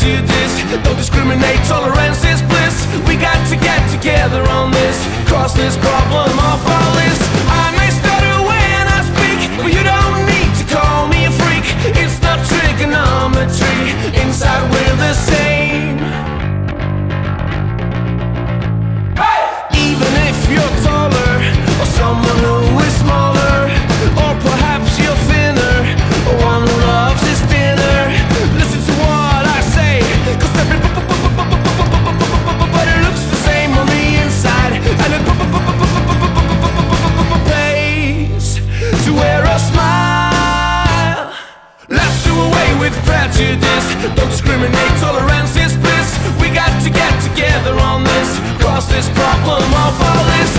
prejudice. Don't discriminate, tolerance is bliss. We got to get together on this, cross this problem off our list. I may stutter when I speak, but you don't need to call me a freak. It's not trigonometry, inside we're the same. Even if you're taller, or someone who is smaller, or perhaps you're thinner, or one who loves his dinner, listen to what I say, 'cause everybody looks the same on the inside, and it pays to wear a smile. Let's do away with prejudice. Don't discriminate, tolerance is bliss. We got to get together on this, cross this problem off our list.